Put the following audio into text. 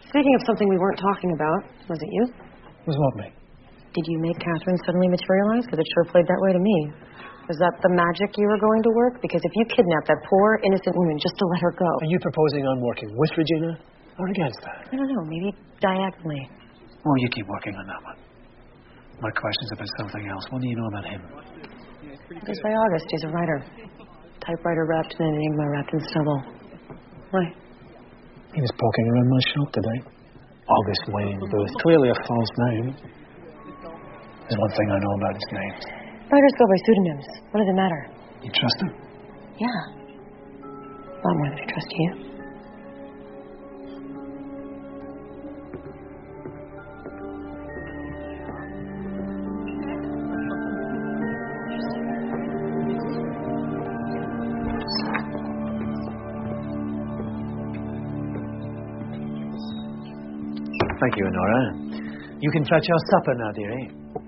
Speaking of something we weren't talking about, was it you? Was what, mate? Did you make Catherine suddenly materialize? Because it sure played that way to me. Was that the magic you were going to work? Because if you kidnapped that poor, innocent woman just to let her go... Are you proposing on working with Regina or against her? I don't know, maybe diagonally. Well, you keep working on that one. My question's about something else. What do you know about him? Goes by August. He's a writer. Typewriter wrapped in an enigma wrapped in stubble. Why? He was poking around my shop today. August Wayne Booth. Clearly a false name. There's one thing I know about his names. Writers go by pseudonyms. What does it matter? You trust him? Yeah. A lot more than I trust you. Thank you, Honora. You can fetch your supper now, dearie.